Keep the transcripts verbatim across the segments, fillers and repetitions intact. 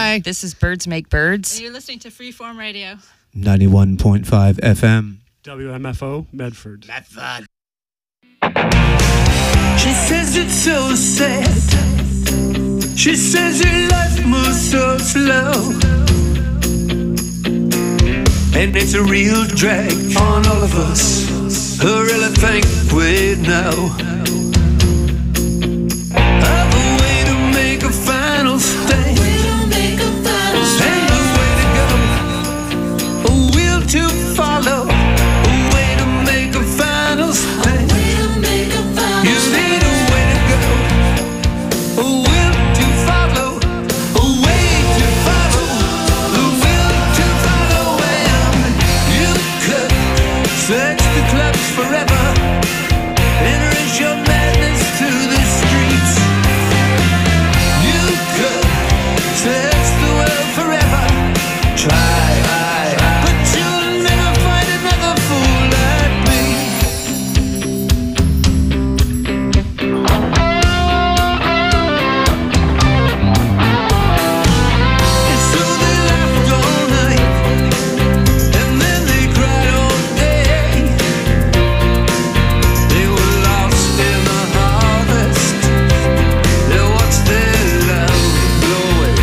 Hi. This is Birds Make Birds. And you're listening to Freeform Radio. ninety-one point five F M. W M F O, Medford. Medford. She says it's so sad. She says your life moves so slow. And it's a real drag on all of us. Who really think we know of a way to make a final stand. And a way to go, a will to follow, a way to make a final stand. You need a way to go, a will to follow, a way to follow, the will to follow. And you could search the clubs forever and raise your madness to the streets. You could search the world forever, try, but you'll never find another fool like me. And so they laughed all night, and then they cried all day. They were lost in the harvest. They watched their love blow away.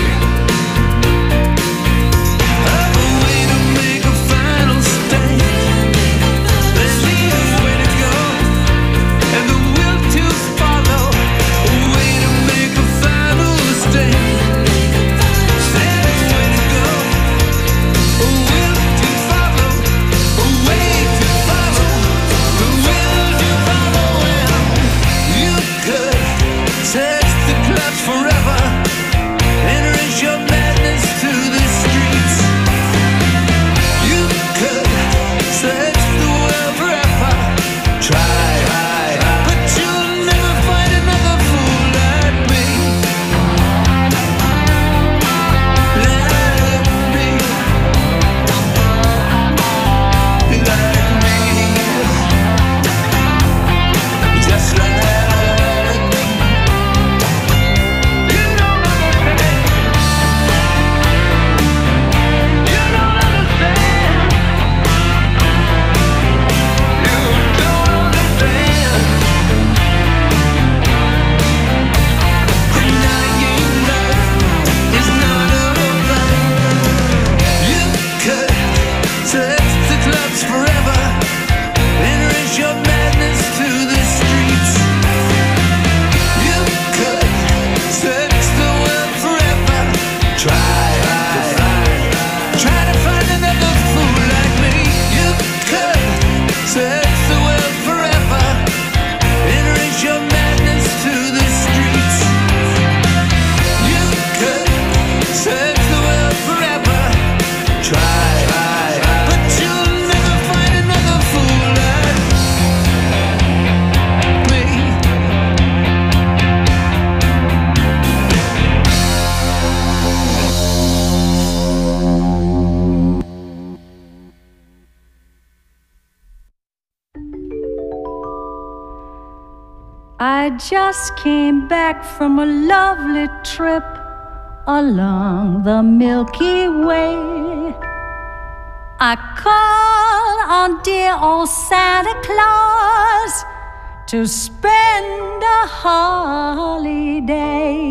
Have a way to make a final stand. They need a way to go, and the will to follow. A way to make a final stand. There's a way to go, a will to follow, a way to follow, the will to follow. And you could search the clubs forever and raise your madness to the streets. You could search the world forever, try, but you'll never find another fool like me. Like me. Like me. Just like me. You don't understand. You don't understand. You don't understand. Denying love is not over. You could search the clubs forever and raise your madness to the streets. You could search the world forever, try, try to find another fool like me. You could search the world forever and raise your madness to the streets. You could search the world forever, try, but you'll never find another fool like me. I just came back from a lovely trip along the Milky Way. I called on dear old Santa Claus to spend a holiday.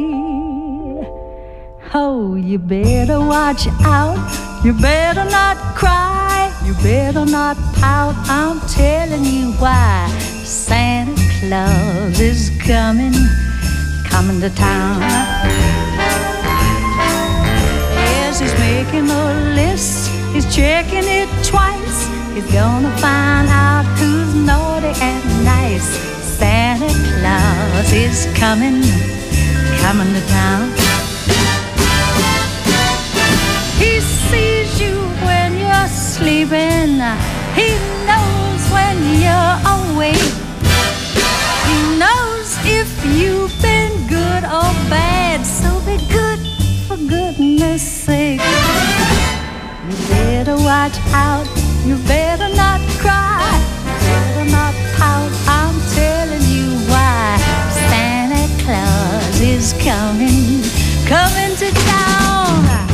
Oh, you better watch out, you better not cry, you better not pout, I'm telling you why. Santa Claus is coming, coming to town. Yes, he's making a list, he's checking it twice. He's gonna find out who's naughty and nice. Santa Claus is coming, coming to town. He sees you when you're sleeping, he knows when you're awake. He knows if you've been good or bad, so be good for goodness sake. You better watch out, you better not cry, you better not pout, I'm telling you why. Santa Claus is coming, coming to town.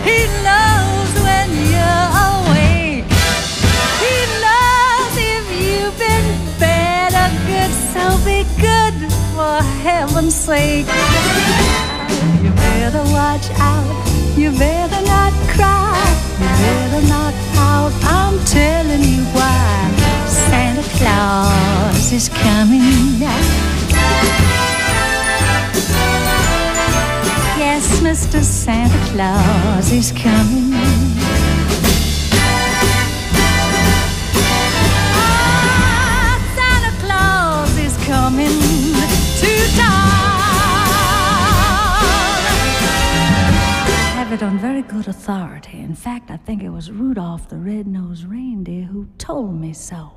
He knows when you're awake. He knows if you've been bad or good, so be good for heaven's sake. You better watch out, you better not cry, you better not pout, I'm telling you why. Santa Claus is coming now. Yes, Mister Santa Claus is coming. Ah, Santa Claus is coming to town. I have it on very good authority. In fact, I think it was Rudolph the Red-Nosed Reindeer who told me so.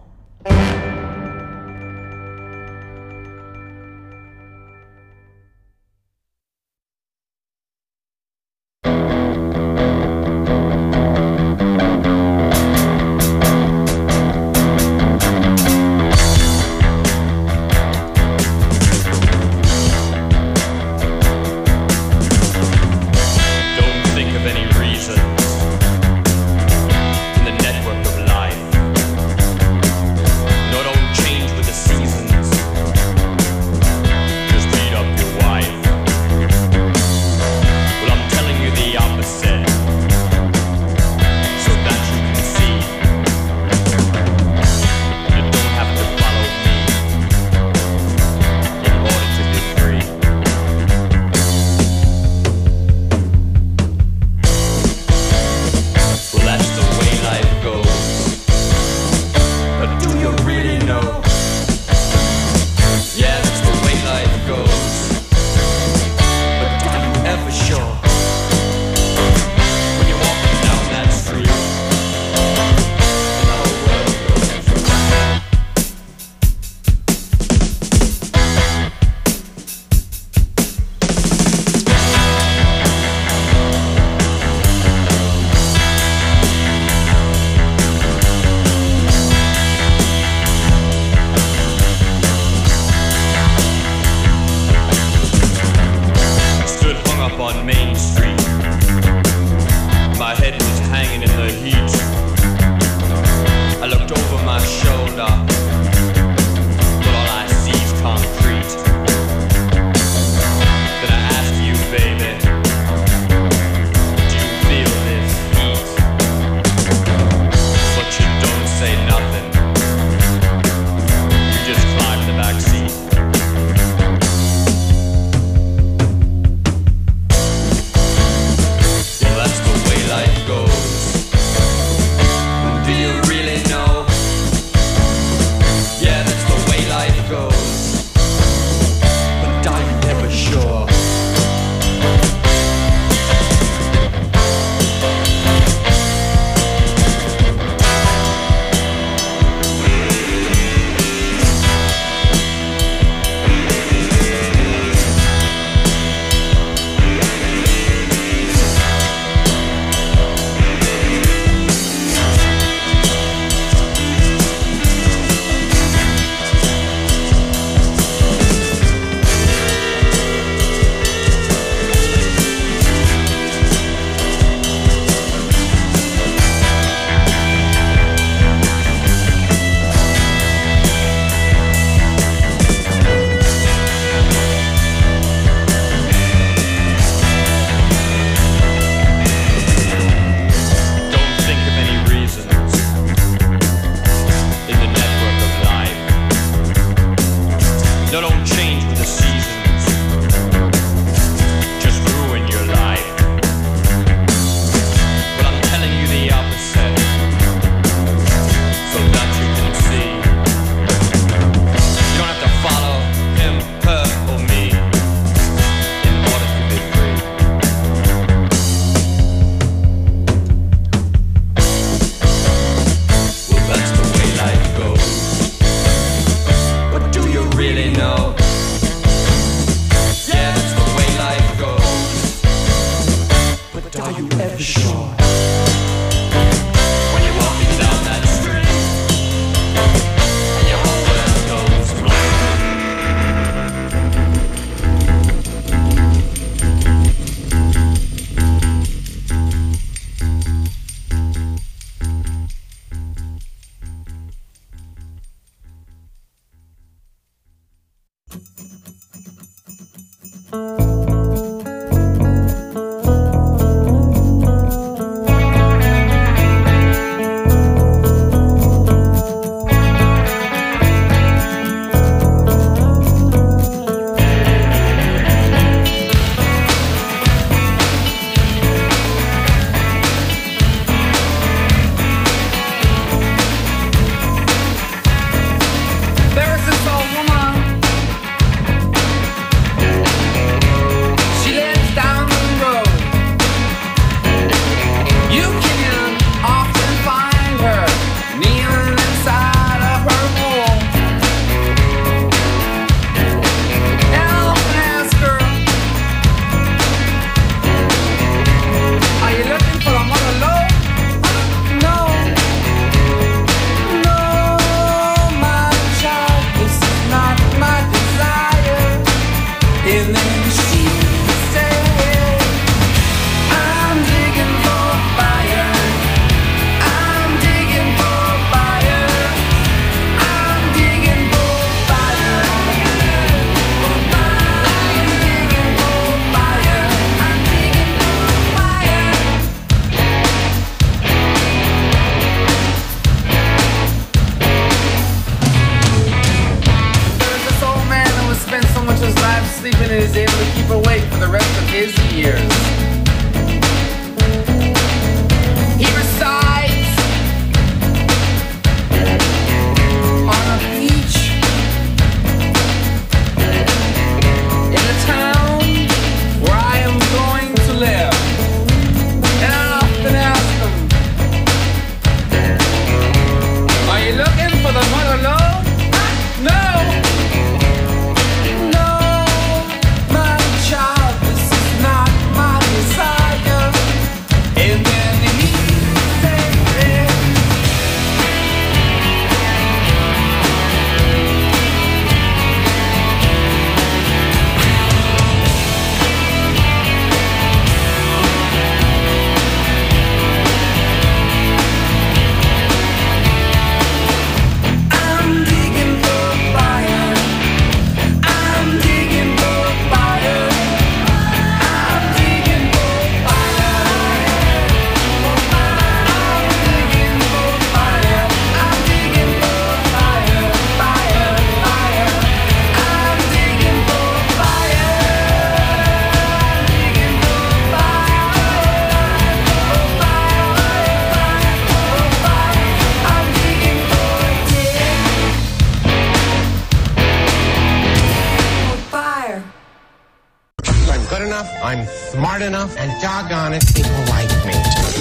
I'm smart enough, and doggone it, people like me.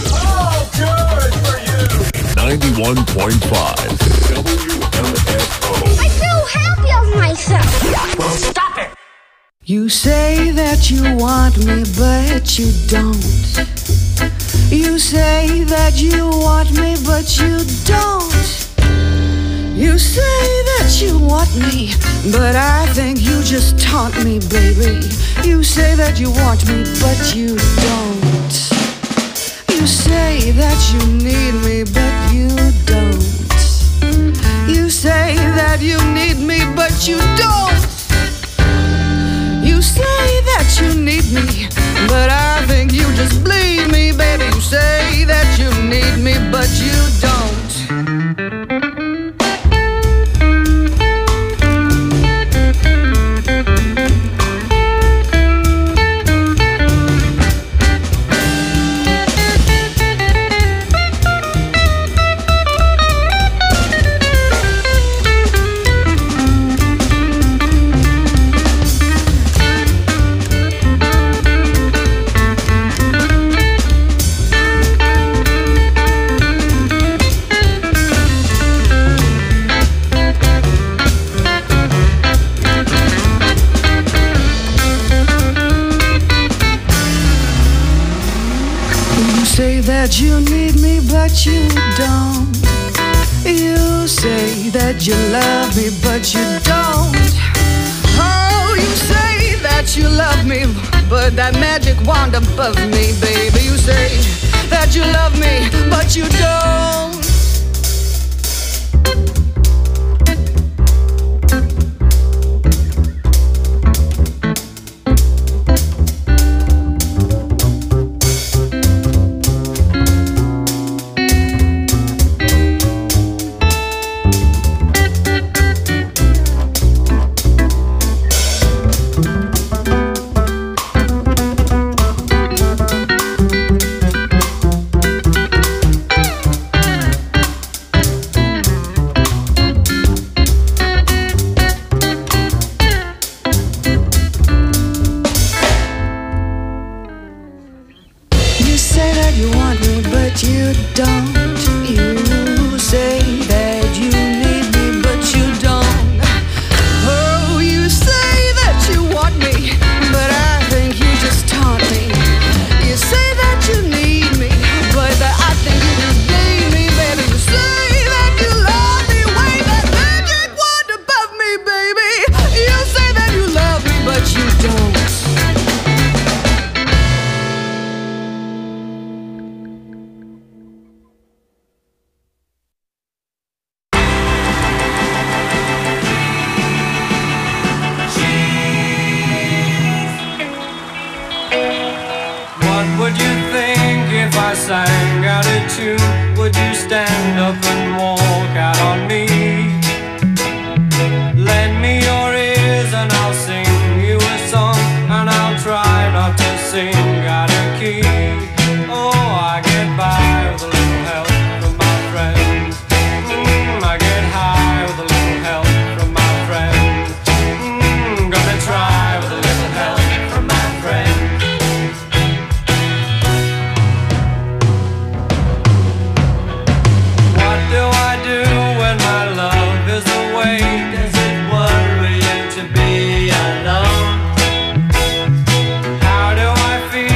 Oh, good for you! ninety-one point five W M F O. I feel happy of myself. Well, stop it! You say that you want me, but you don't. You say that you want me, but you don't. You say that you want me, but I think you just taunt me, baby. You say that you want me, but you don't. You say that you need me, but you don't. You say that you need me, but you don't. You say that you need me, but I think you just bleed me, baby. You say that you need me, but you don't. That you need me, but you don't. You say that you love me, but you don't. Oh, you say that you love me, but that magic wand above me, baby. You say that you love me, but you don't. don't. You say that you need me, but you don't. Oh, you say that you want me, but I think you just taunt me. You say that you need me, but I think you just blame me, baby. You say that you love me, wave that magic wand above me, baby. You say that you love me, but you don't. What would you think if I sang out a tune? Would you stand up and walk out on me? Lend me your ears and I'll sing you a song, and I'll try not to sing out of key. Oh, I get by with a little help from my friends. Mm, I get high with a little help from my friends. Mm, gonna try with a little help from my friends. What do I do when my love is away? Does it worry you to be alone? How do I feel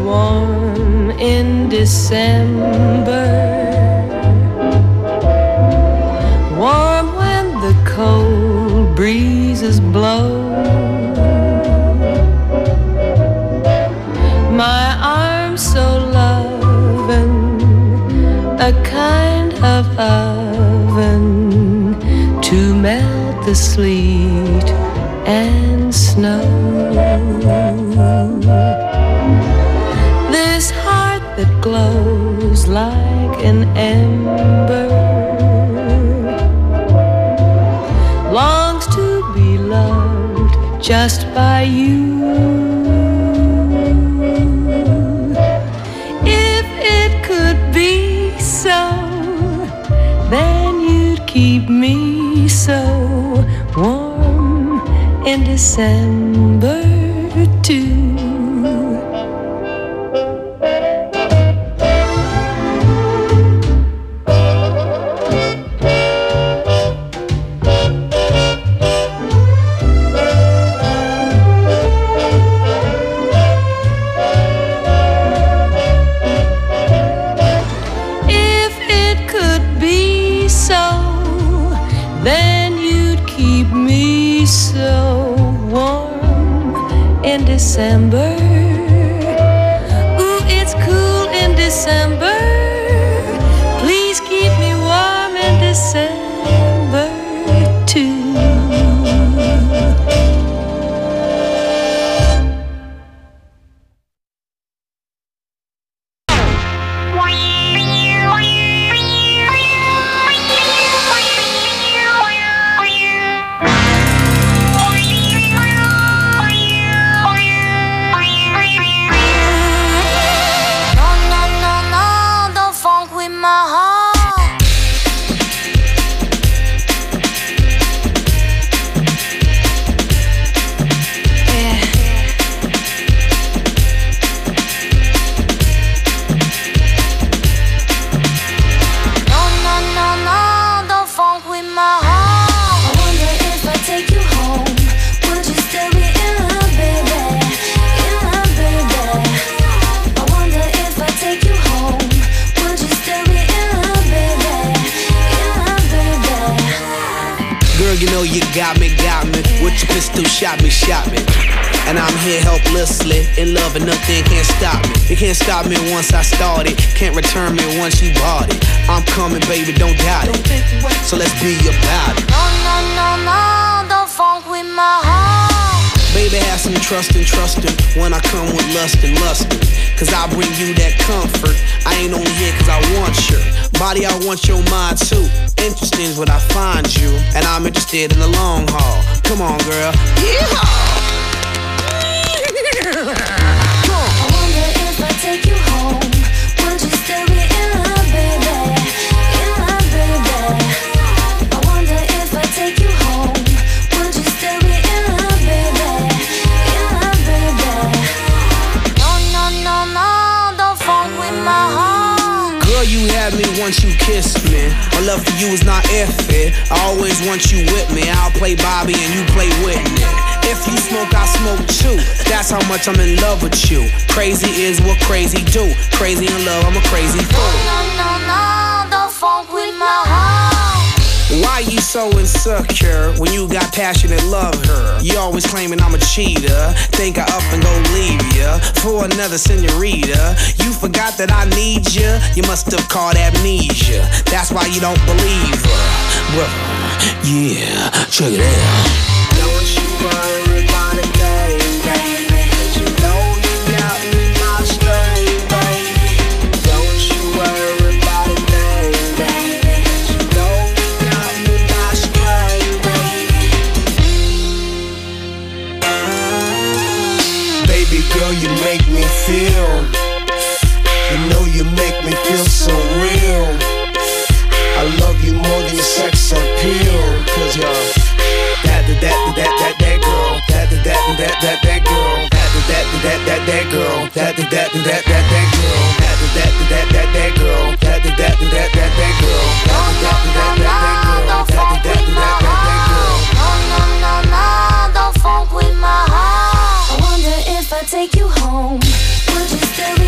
warm in December, warm when the cold breezes blow. My arms so loving, a kind of oven to melt the sleet and snow. This heart that glows like an ember longs to be loved just by you. If it could be so, then you'd keep me so warm in December too. December, ooh, it's cool in December. Please keep me warm in December too. Shot me, shot me, and I'm here helplessly in love and nothing can't stop me. You can't stop me once I started, can't return me once you bought it. I'm coming, baby, don't doubt it. So let's be about it. No, no, no, no, don't funk with my heart. Baby, have some trust and trustin' when I come with lust and lustin'. Cause I bring you that comfort. I ain't only here cause I want your body, I want your mind too. Interesting is what I find you, and I'm interested in the long haul. Come on, girl. Yeehaw! I wonder if I take you home, would you still be in love, baby? In love, baby. I wonder if I take you home, would you still be in love, baby? In love, baby. No, no, no, no, don't funk with my heart. Girl, you had me once you kissed me. My love for you is not iffy. I always want you with me. I'll play Bobby and you play Whitney. If you smoke, I smoke too. That's how much I'm in love with you. Crazy is what crazy do. Crazy in love, I'm a crazy fool. No, no, no, don't funk with my heart. Why you so insecure when you got passionate love her? You always claiming I'm a cheater. Think I up and go leave ya for another senorita. You forgot that I need ya. You must have caught amnesia. That's why you don't believe her. Well, yeah, check it out. Don't you worry about a thing, baby. You know you got me my string, baby. Don't you worry about a thing, baby. You know you got me my string, baby. Baby girl, you make me feel. You know you make me feel so real. I love you more than your sex appeal. Cause you're that, that, that, that, that, that girl. That, that, that, that, that, that girl. That, that, that, that, that girl. That, that, that, that, that, that girl. That, that, that, that, that girl. That, that, that, that, that, that girl. That, that, that, that, that girl. That, that, that, that, that girl. No, no, no, no, don't funk with my heart. I wonder if I take you home, would you still be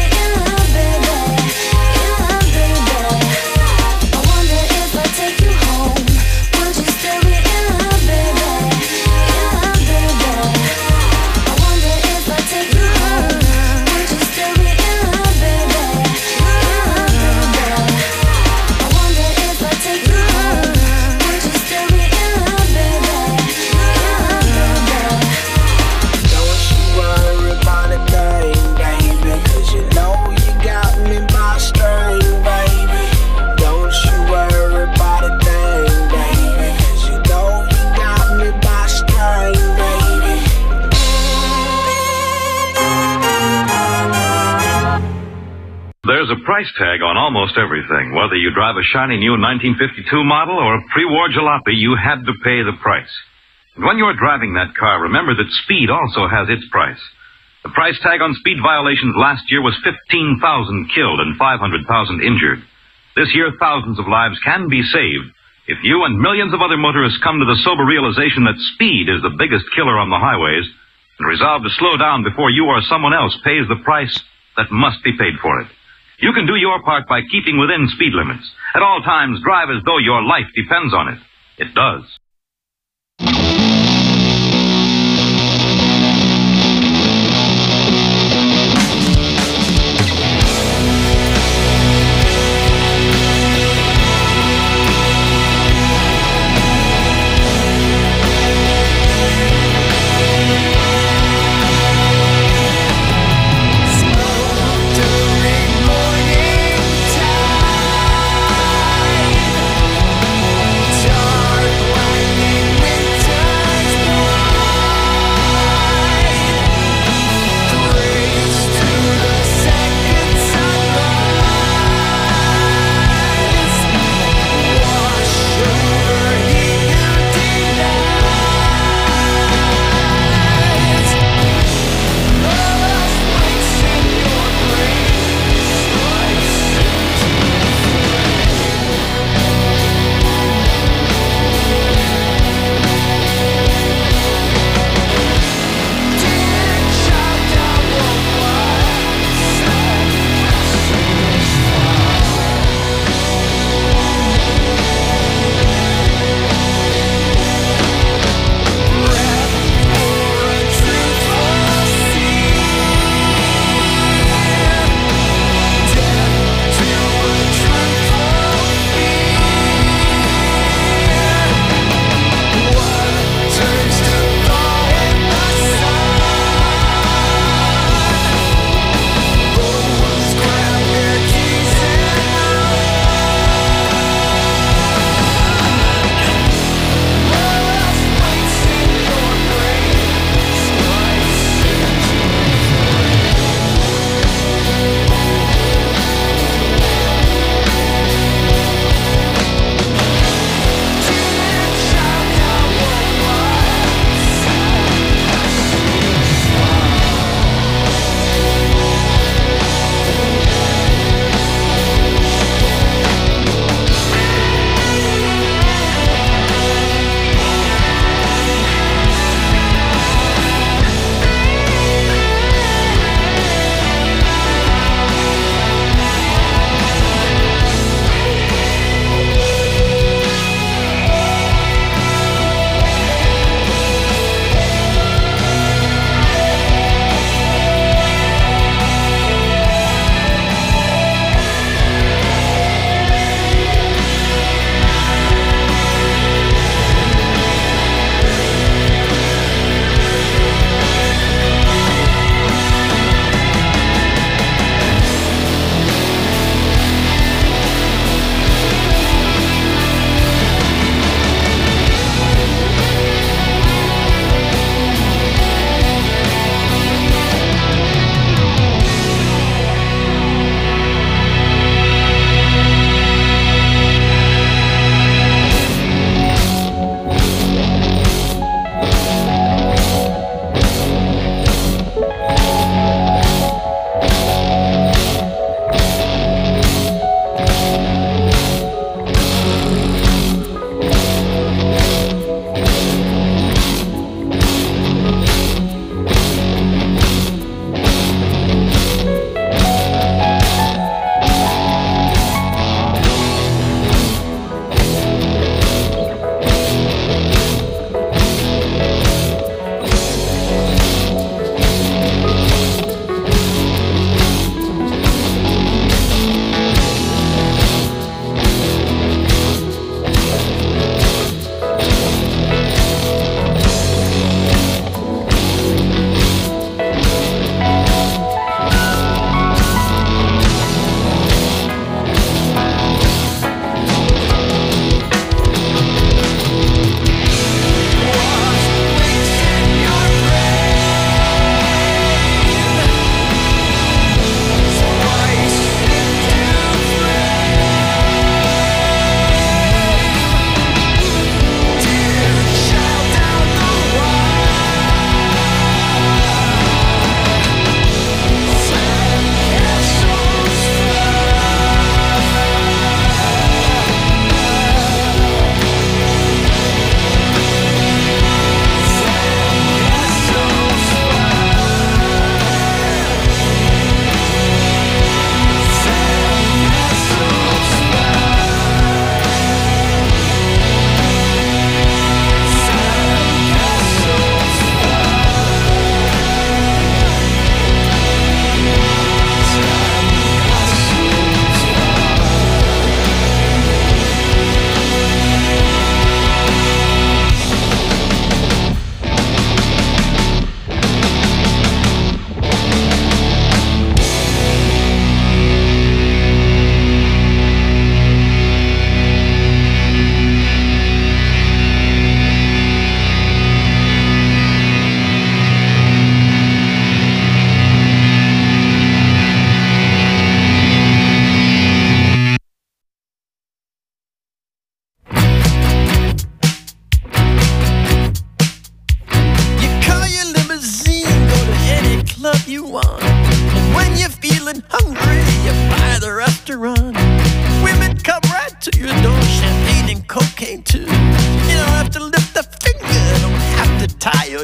There's a price tag on almost everything. Whether you drive a shiny new nineteen fifty-two model or a pre-war jalopy, you had to pay the price. And when you're driving that car, remember that speed also has its price. The price tag on speed violations last year was fifteen thousand killed and five hundred thousand injured. This year, thousands of lives can be saved if you and millions of other motorists come to the sober realization that speed is the biggest killer on the highways and resolve to slow down before you or someone else pays the price that must be paid for it. You can do your part by keeping within speed limits. At all times, drive as though your life depends on it. It does. Dark, winding winter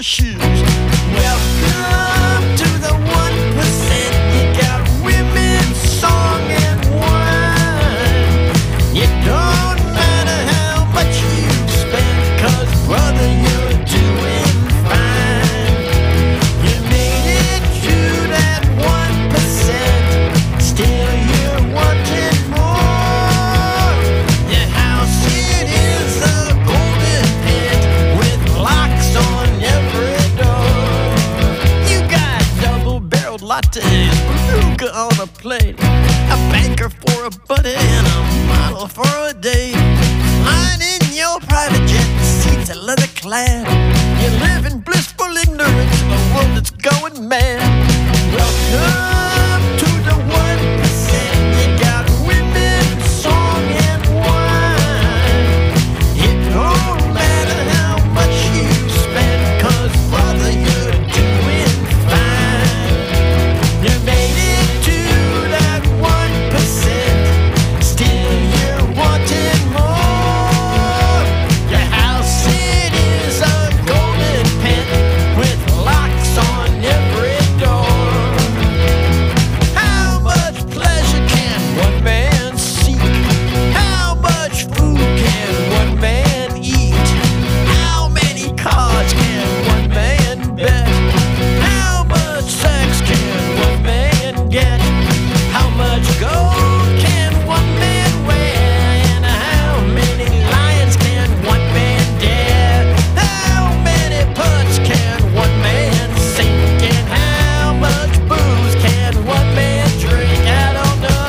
shoes. Welcome to the one percent. You got women, song, and wine. It don't matter how much you spend, 'cause brother, you're doing fine. You made it to that one percent. Still you're wanting more. Your house, it is a golden pit with locks on every door. You got double-barreled lattes, beluga on a plate, a banker for a buddy, and a model for a date. Lying in your private jet, the seats are leather clad. You live in blissful ignorance of a world that's going mad. Welcome to the one percent. You got women, song, and wine. It don't matter how much you spend, 'cause brother, you're doing fine. You made it to that one percent. Still you're wanting more. Your house, it is a golden pit with locks on every door. How much pleasure can one man seek? How much food can one man eat? How many cars can one man bet? How much sex can one man get? How much gold can one man wear? And how many lions can one man dare? How many putts can one man sink? And how much booze can one man drink? I don't know.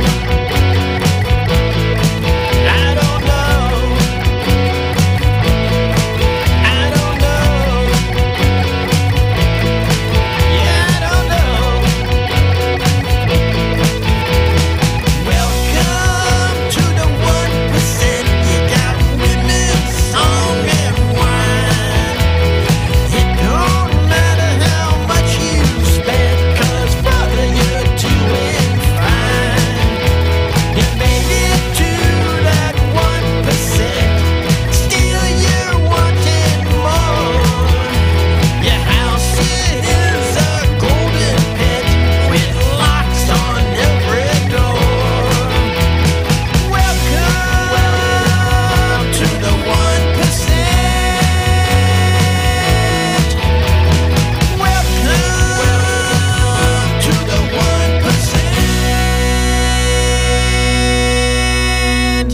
I don't know. I don't know. Yeah, I don't know. Welcome to the one percent. You got women, song, and wine. It don't matter how much you spend, 'cause brother, you're doing fine. You made it to that one percent. Still you're wanting more. Your house, it is a golden pit with locks on every door. Welcome to the one percent. Welcome to the one percent.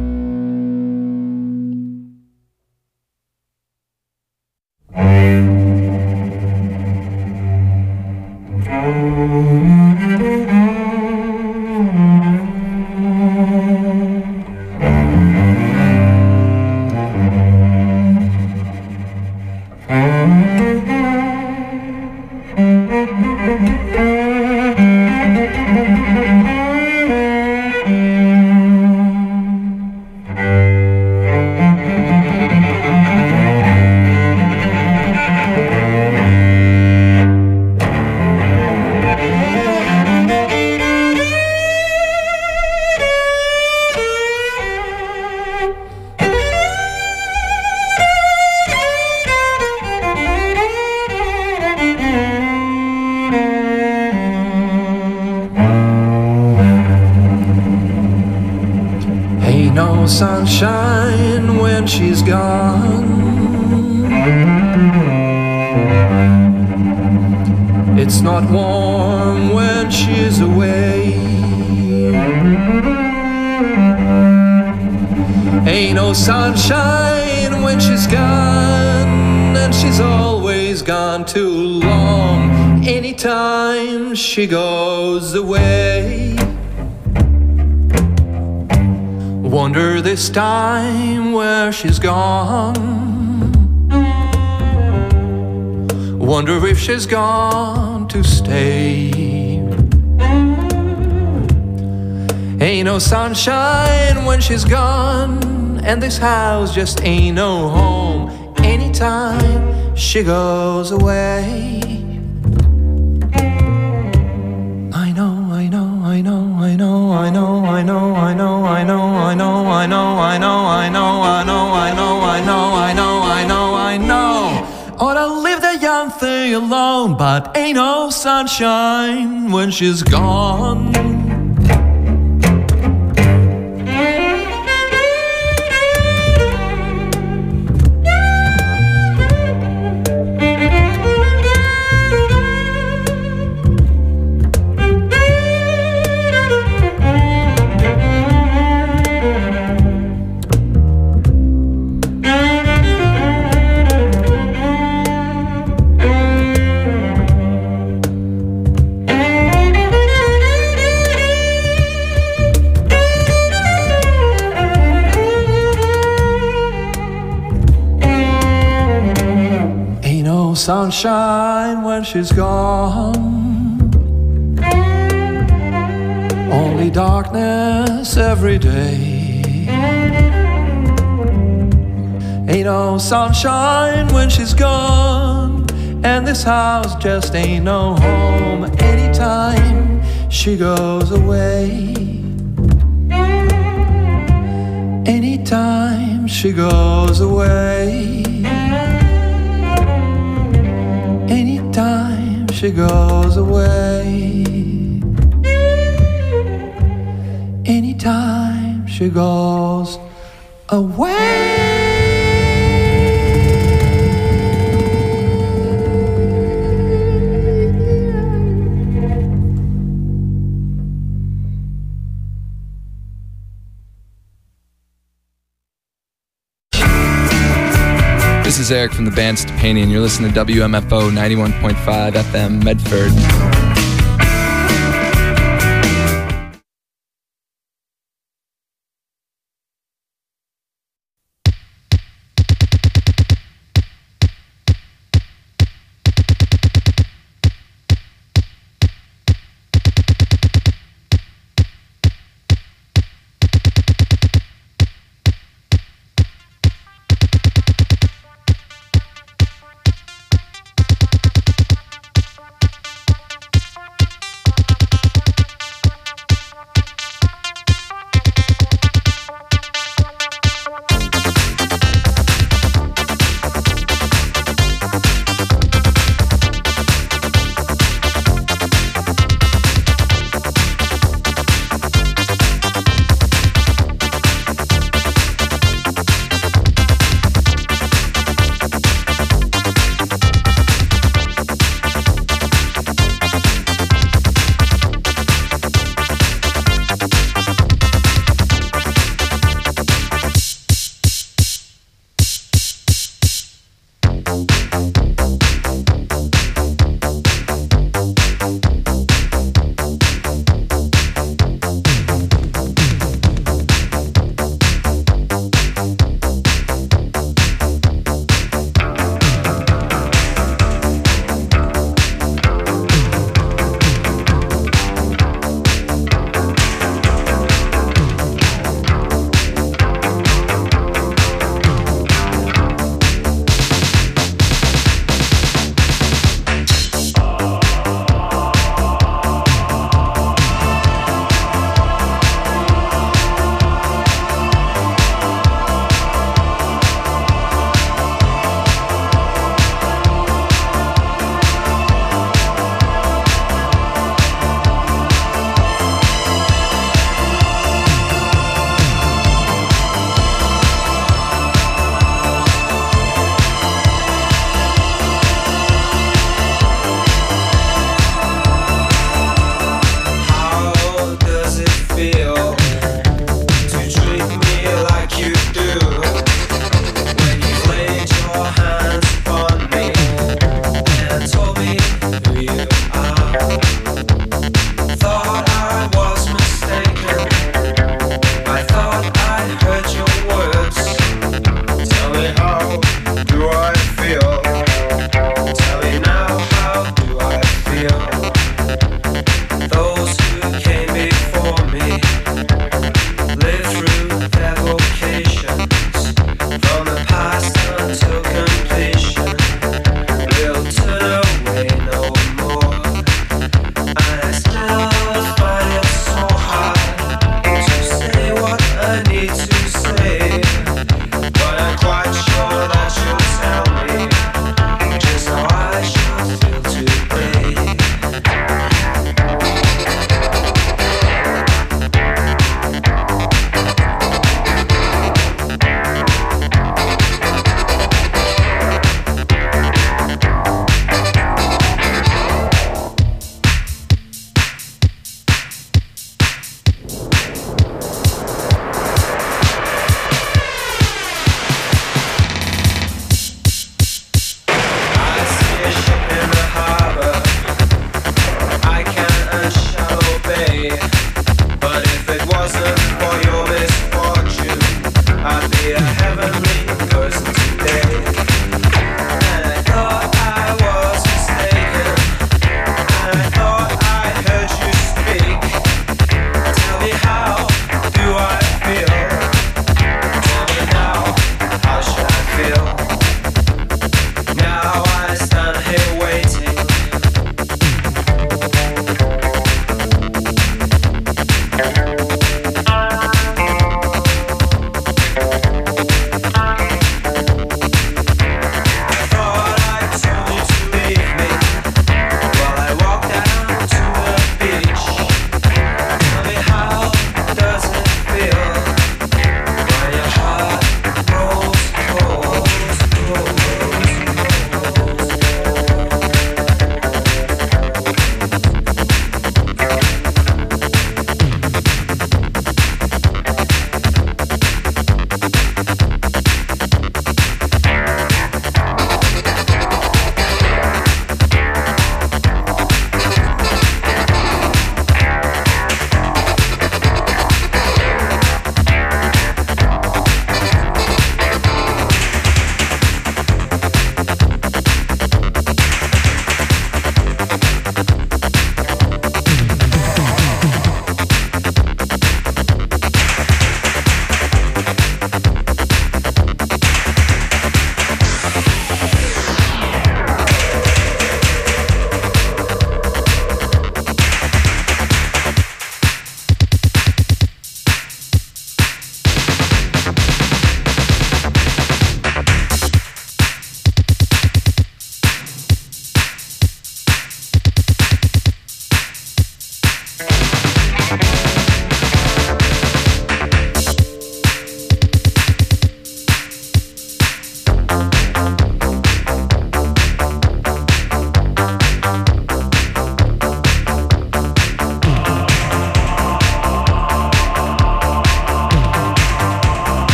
Ain't no sunshine when she's gone. It's not warm when she's away. Ain't no sunshine when she's gone, and she's always gone too long. Anytime she goes away. Wonder this time where she's gone. Wonder if she's gone to stay. Ain't no sunshine when she's gone, and this house just ain't no home. Anytime she goes away. I know, I know, I know, I know, I know, I know, I know, I know, I know, I know, I know, I know, I know, I know, I know, I know, I know, I know. Ought to home, but ain't no sunshine when she's gone. Sunshine when she's gone, only darkness every day. Ain't no sunshine when she's gone, and this house just ain't no home anytime she goes away. Anytime she goes away. Anytime she goes away. Anytime she goes away. This is Eric from the band Stepanian. You're listening to W M F O ninety-one point five F M Medford.